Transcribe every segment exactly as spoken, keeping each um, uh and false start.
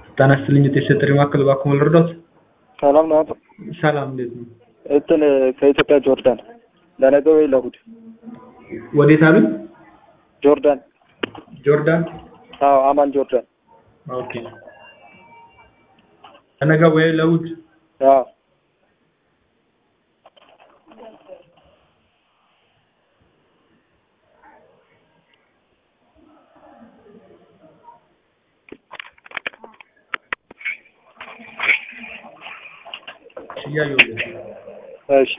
ጤና ይስጥልኝ የተሰጠኝ ማዕከል እባክዎ ልርዳዎት? ሰላም ነው አቶ? ሰላም እንዴት ነው? እንትን ከኢትዮጵያ ጆርዳን ለነገ ወይ ለእሑድ ወዴት አሉኝ? ጆርዳን ጆርዳን? አዎ አማን ጆርዳን። ኦኬ ለነገ ወይ ለእሑድ? አዎ እያየሁልህ ነው። እሺ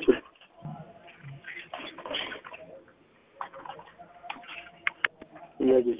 እያየሁልህ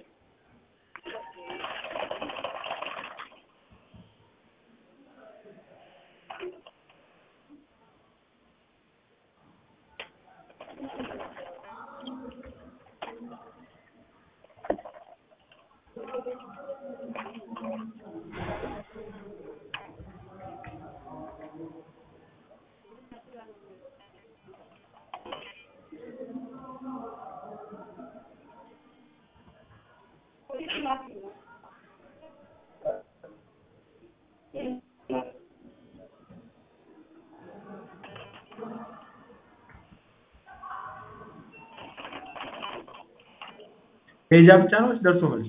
ፔጃ ብቻ ነው ወይስ ደርሶ መልስ?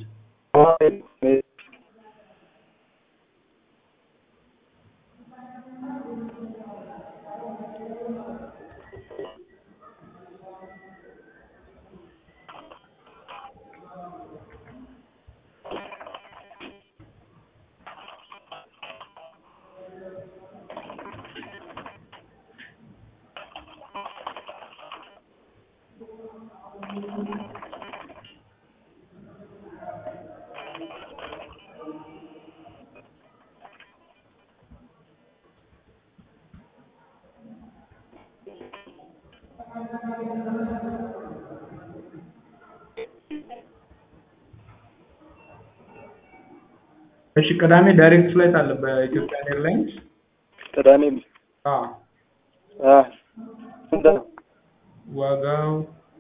እሺ ቅዳሜ ዳይሬክት ፍላይት አለ በኢትዮጵያ ኤርላይንስ። ቅዳሜ አዎ አ ስንት ነው ዋጋው?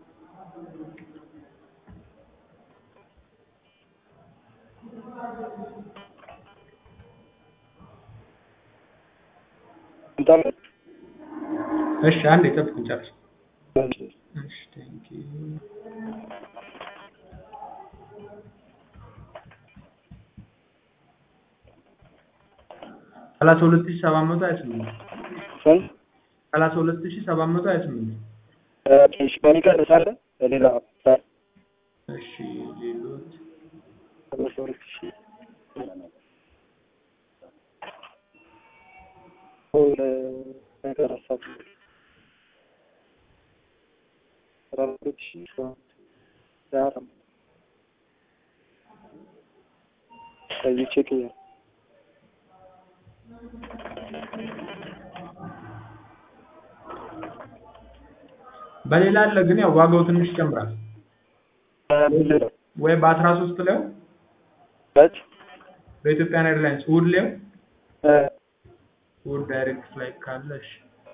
ስንት ነው? እሺ አንዴ ጠብቁኝ ጨርስ። እሺ ቴንክ ዩ ሰላሳ ሁለት ሺህ ሰባት መቶ ሀያ ስምንት ስንት? ሰላሳ ሁለት ሺህ ሰባት መቶ ሀያ ስምንት እሺ በሚቀንስ አለ ሌላ እሺ ሌሎች ሰላሳ ሁለት ሺህ ኦለ ነገር አሳብ ሰላሳ ሁለት ሺህ ዛሬ ከዚህ ቼክ እያ በሌላ አለ ግን ያው ዋጋው ትንሽ ይጨምራል። ወይ በአስራ ሶስት ላይ በት በኢትዮጵያ ኤርላይንስ እሑድ ላይ እሑድ ዳይሬክት ፍላይት ካለሽ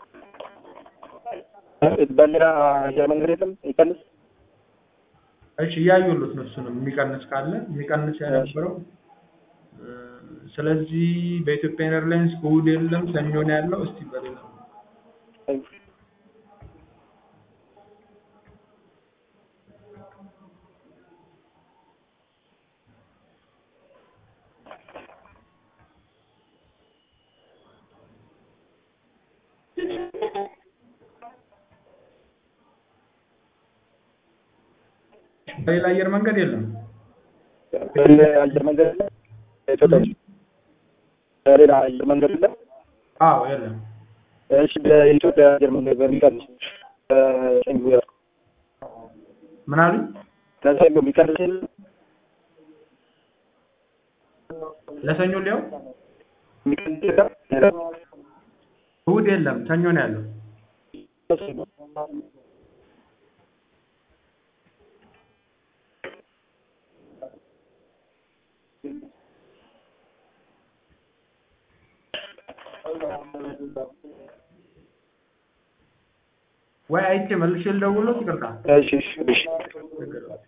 በሌላ አየር መንገድ የለም ይቀንስ? እሺ እያየሁልዎት ነው። እሱንም የሚቀንስ ካለ የሚቀንስ የነበረው ስለዚህ በኢትዮጵያ ኤርላይንስ እሑድ የለም ሰኞ ነው ያለው። እስቲ በሌላ በሌላ አየር መንገድ የለም። በሌላ አየር መንገድ የለም። ኢትዮጵያ በሌላ አየር መንገድ የለም። አዎ የለም። እሺ በኢትዮጵያ አየር መንገድ በሚቀንስ ሰኞ ያው ምን አሉኝ? ለሰኞ የሚቀንስ የለም። ለሰኞ ሊያው የሚቀንስ የለም። እሑድ የለም ሰኞ ነው ያለው። ወይ አይቼ መልሼ ልደውልልዎት? ይቅርታ። እሺ እሺ እሺ